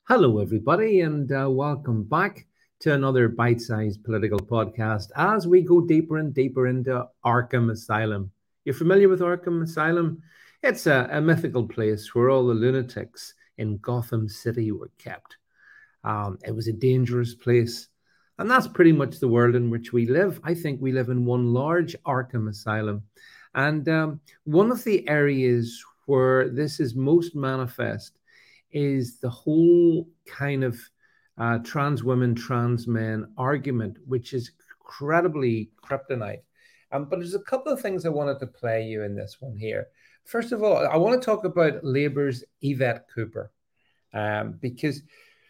Hello, everybody, and welcome back to another bite sized political podcast as we go deeper and deeper into Arkham Asylum. You're familiar with Arkham Asylum? It's a mythical place where all the lunatics in Gotham City were kept. It was a dangerous place, and that's pretty much the world in which we live. I think we live in one large Arkham Asylum. And one of the areas where this is most manifest is the whole kind of trans women, trans men argument, which is incredibly kryptonite. But there's a couple of things I wanted to play you in this one here. First of all, I want to talk about Labour's Yvette Cooper, because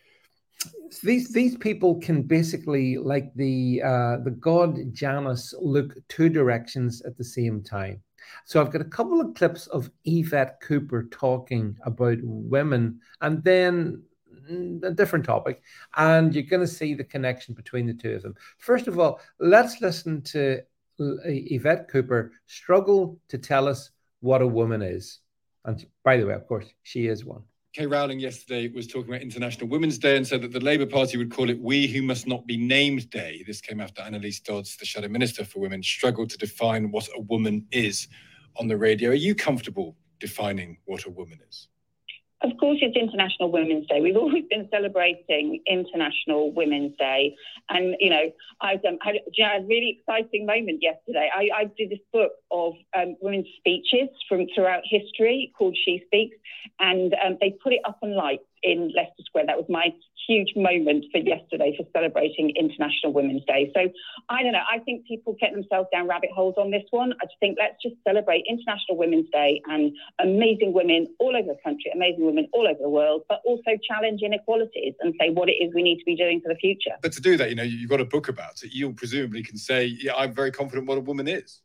these people can basically, like the god Janus, look two directions at the same time. So I've got a couple of clips of Yvette Cooper talking about women, and then a different topic, and you're going to see the connection between the two of them. First of all, let's listen to Yvette Cooper struggle to tell us what a woman is. And by the way, of course, she is one. Kay Rowling yesterday was talking about International Women's Day and said that the Labour Party would call it We Who Must Not Be Named Day. This came after Annalise Dodds, the Shadow Minister for Women, struggled to define what a woman is on the radio. Are you comfortable defining what a woman is? Of course, it's International Women's Day. We've always been celebrating International Women's Day. And, I had a really exciting moment yesterday. I did this book of women's speeches from throughout history called She Speaks, and they put it up on lights in Leicester Square. That was my huge moment for yesterday for celebrating International Women's Day. So I don't know. I think people get themselves down rabbit holes on this one. I just think let's just celebrate International Women's Day and amazing women all over the country, amazing women all over the world, but also challenge inequalities and say what it is we need to be doing for the future. But to do that, you've got a book about it. You presumably can say, yeah, I'm very confident what a woman is.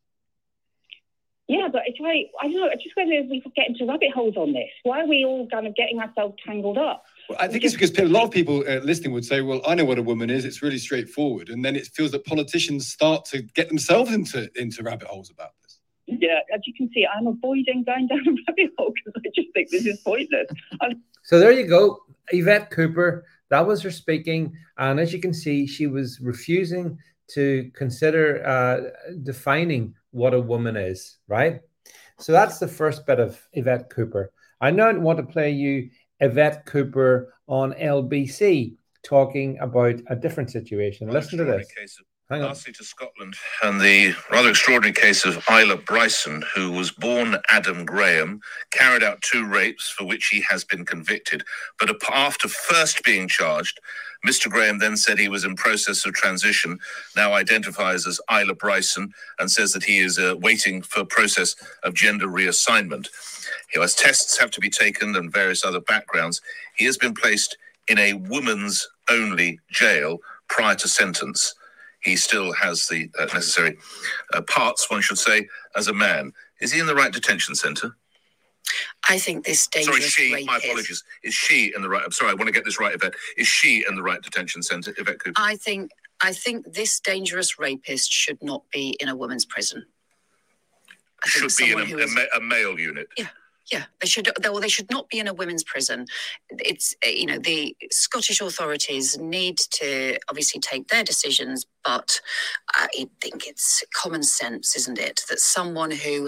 Yeah, but it's right. I don't know. It's just whether we could get into rabbit holes on this. Why are we all kind of getting ourselves tangled up? Well, I think it's because a lot of people listening would say, well, I know what a woman is. It's really straightforward. And then it feels that politicians start to get themselves into rabbit holes about this. Yeah, as you can see, I'm avoiding going down a rabbit hole because I just think this is pointless. So there you go. Yvette Cooper, that was her speaking. And as you can see, she was refusing to consider defining what a woman is, right? So that's the first bit of Yvette Cooper. I now want to play you Yvette Cooper on LBC talking about a different situation. Listen to this. Lastly to Scotland and the rather extraordinary case of Isla Bryson, who was born Adam Graham, carried out 2 rapes for which he has been convicted. But after first being charged, Mr. Graham then said he was in process of transition, now identifies as Isla Bryson, and says that he is waiting for process of gender reassignment. As tests have to be taken and various other backgrounds, he has been placed in a woman's only jail prior to sentence. He still has the necessary parts, one should say, as a man. Is he in the right detention centre? I think this dangerous rapist... My apologies. Is she in the right... I'm sorry, I want to get this right, Yvette. Is she in the right detention centre, Yvette Cooper? I think this dangerous rapist should not be in a women's prison. Should be in a male unit. Yeah, they should not be in a women's prison. It's, the Scottish authorities need to obviously take their decisions, but I think it's common sense, isn't it, that someone who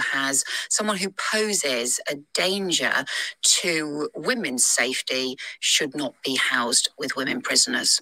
poses a danger to women's safety should not be housed with women prisoners.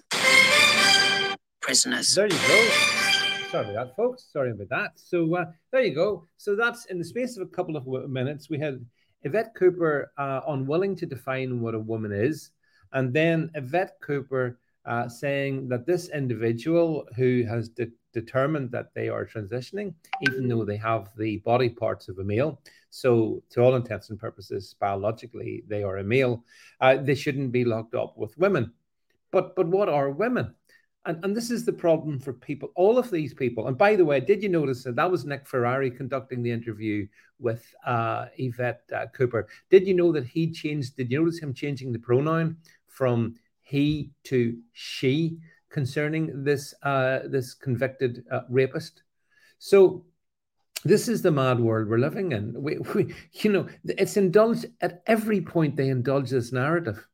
There you go. Sorry about that, folks. Sorry about that. So there you go. So that's in the space of a couple of minutes. We had Yvette Cooper unwilling to define what a woman is, and then Yvette Cooper saying that this individual who has determined that they are transitioning, even though they have the body parts of a male, so to all intents and purposes, biologically, they are a male, they shouldn't be locked up with women. But what are women? And this is the problem for people, all of these people. And by the way, did you notice that was Nick Ferrari conducting the interview with Yvette Cooper? Did you know that did you notice him changing the pronoun from he to she concerning this convicted rapist? So this is the mad world we're living in. We it's indulged at every point. They indulge this narrative.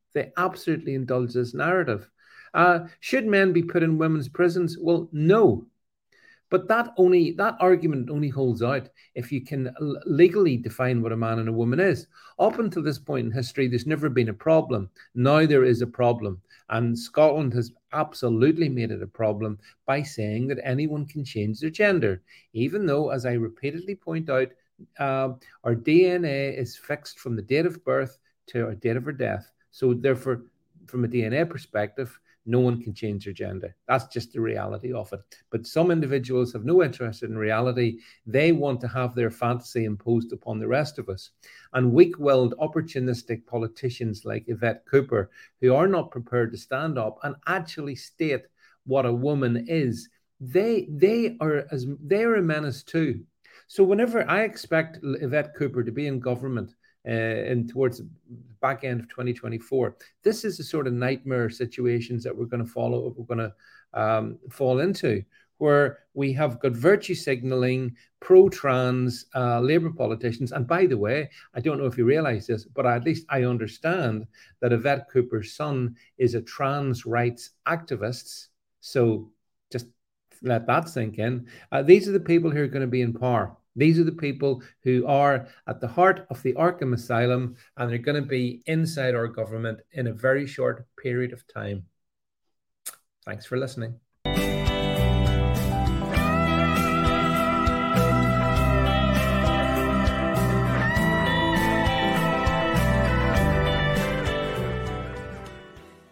They absolutely indulge this narrative. Should men be put in women's prisons? Well, no. But that argument only holds out if you can legally define what a man and a woman is. Up until this point in history, there's never been a problem. Now there is a problem. And Scotland has absolutely made it a problem by saying that anyone can change their gender, even though, as I repeatedly point out, our DNA is fixed from the date of birth to our date of our death. So therefore, from a DNA perspective, no one can change their gender. That's just the reality of it. But some individuals have no interest in reality. They want to have their fantasy imposed upon the rest of us. And weak-willed, opportunistic politicians like Yvette Cooper, who are not prepared to stand up and actually state what a woman is, they are a menace too. So whenever I expect Yvette Cooper to be in government towards the back end of 2024, this is the sort of nightmare situations that we're going to fall into, where we have got virtue signaling, pro-trans Labour politicians. And by the way, I don't know if you realize this, but at least I understand that Yvette Cooper's son is a trans rights activist. So just let that sink in. These are the people who are going to be in power. These are the people who are at the heart of the Arkham Asylum, and they're going to be inside our government in a very short period of time. Thanks for listening.